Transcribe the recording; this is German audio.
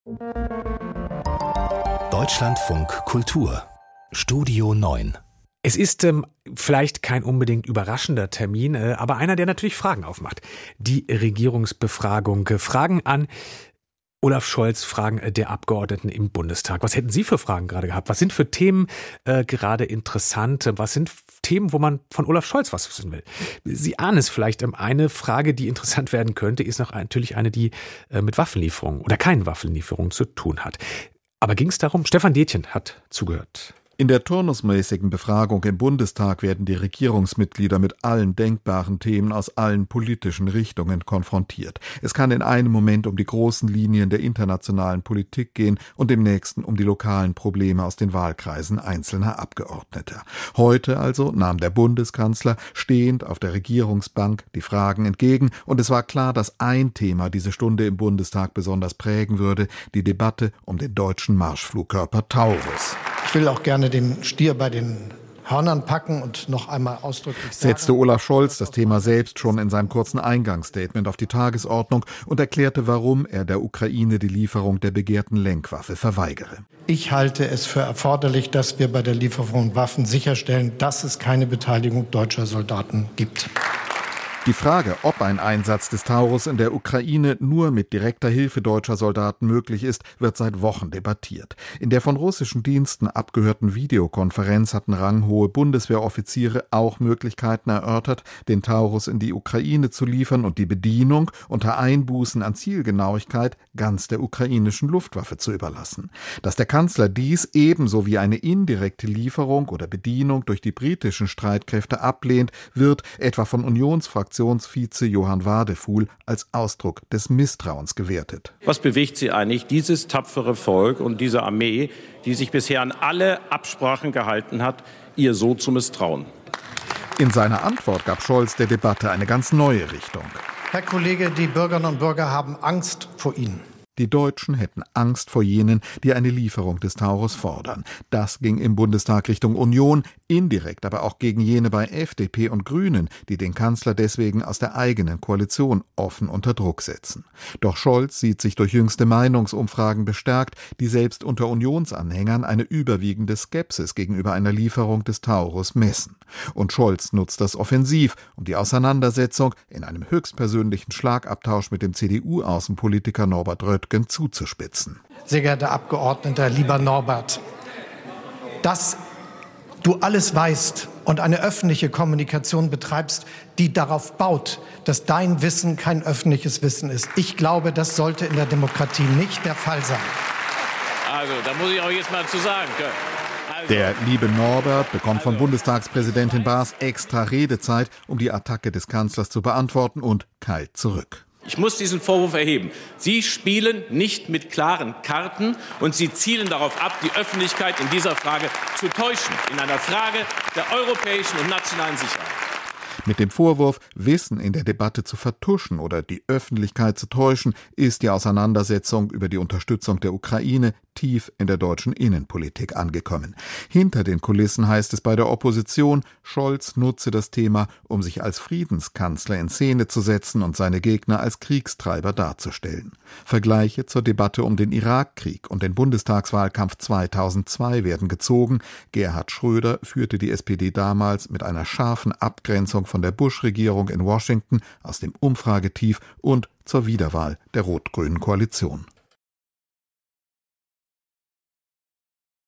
Deutschlandfunk Kultur Studio 9. Es ist vielleicht kein unbedingt überraschender Termin, aber einer, der natürlich Fragen aufmacht. Die Regierungsbefragung. Fragen an Olaf Scholz, Fragen der Abgeordneten im Bundestag. Was hätten Sie für Fragen gerade gehabt? Was sind für Themen gerade interessant? Was sind Themen, wo man von Olaf Scholz was wissen will? Sie ahnen es vielleicht. Eine Frage, die interessant werden könnte, ist natürlich eine, die mit Waffenlieferungen oder keinen Waffenlieferungen zu tun hat. Aber ging es darum? Stefan Detjen hat zugehört. In der turnusmäßigen Befragung im Bundestag werden die Regierungsmitglieder mit allen denkbaren Themen aus allen politischen Richtungen konfrontiert. Es kann in einem Moment um die großen Linien der internationalen Politik gehen und im nächsten um die lokalen Probleme aus den Wahlkreisen einzelner Abgeordneter. Heute also nahm der Bundeskanzler stehend auf der Regierungsbank die Fragen entgegen und es war klar, dass ein Thema diese Stunde im Bundestag besonders prägen würde, die Debatte um den deutschen Marschflugkörper Taurus. Ich will auch gerne den Stier bei den Hörnern packen und noch einmal ausdrücklich sagen, setzte Olaf Scholz das Thema selbst schon in seinem kurzen Eingangsstatement auf die Tagesordnung und erklärte, warum er der Ukraine die Lieferung der begehrten Lenkwaffe verweigere. Ich halte es für erforderlich, dass wir bei der Lieferung von Waffen sicherstellen, dass es keine Beteiligung deutscher Soldaten gibt. Die Frage, ob ein Einsatz des Taurus in der Ukraine nur mit direkter Hilfe deutscher Soldaten möglich ist, wird seit Wochen debattiert. In der von russischen Diensten abgehörten Videokonferenz hatten ranghohe Bundeswehroffiziere auch Möglichkeiten erörtert, den Taurus in die Ukraine zu liefern und die Bedienung unter Einbußen an Zielgenauigkeit ganz der ukrainischen Luftwaffe zu überlassen. Dass der Kanzler dies ebenso wie eine indirekte Lieferung oder Bedienung durch die britischen Streitkräfte ablehnt, wird etwa von Unionsfraktionen Vize Johann Wadefuhl als Ausdruck des Misstrauens gewertet. Was bewegt Sie eigentlich, dieses tapfere Volk und diese Armee, die sich bisher an alle Absprachen gehalten hat, ihr so zu misstrauen? In seiner Antwort gab Scholz der Debatte eine ganz neue Richtung. Herr Kollege, die Bürgerinnen und Bürger haben Angst vor Ihnen. Die Deutschen hätten Angst vor jenen, die eine Lieferung des Taurus fordern. Das ging im Bundestag Richtung Union, indirekt aber auch gegen jene bei FDP und Grünen, die den Kanzler deswegen aus der eigenen Koalition offen unter Druck setzen. Doch Scholz sieht sich durch jüngste Meinungsumfragen bestärkt, die selbst unter Unionsanhängern eine überwiegende Skepsis gegenüber einer Lieferung des Taurus messen. Und Scholz nutzt das offensiv, um die Auseinandersetzung in einem höchstpersönlichen Schlagabtausch mit dem CDU-Außenpolitiker Norbert Röttgen zuzuspitzen. Sehr geehrter Abgeordneter, lieber Norbert, dass du alles weißt und eine öffentliche Kommunikation betreibst, die darauf baut, dass dein Wissen kein öffentliches Wissen ist. Ich glaube, das sollte in der Demokratie nicht der Fall sein. Also, da muss ich auch jetzt mal zu sagen können. Der liebe Norbert bekommt von Bundestagspräsidentin Baas extra Redezeit, um die Attacke des Kanzlers zu beantworten und keilt zurück. Ich muss diesen Vorwurf erheben. Sie spielen nicht mit klaren Karten und Sie zielen darauf ab, die Öffentlichkeit in dieser Frage zu täuschen, in einer Frage der europäischen und nationalen Sicherheit. Mit dem Vorwurf, Wissen in der Debatte zu vertuschen oder die Öffentlichkeit zu täuschen, ist die Auseinandersetzung über die Unterstützung der Ukraine tief in der deutschen Innenpolitik angekommen. Hinter den Kulissen heißt es bei der Opposition, Scholz nutze das Thema, um sich als Friedenskanzler in Szene zu setzen und seine Gegner als Kriegstreiber darzustellen. Vergleiche zur Debatte um den Irakkrieg und den Bundestagswahlkampf 2002 werden gezogen. Gerhard Schröder führte die SPD damals mit einer scharfen Abgrenzung von der Bush-Regierung in Washington aus dem Umfragetief und zur Wiederwahl der rot-grünen Koalition.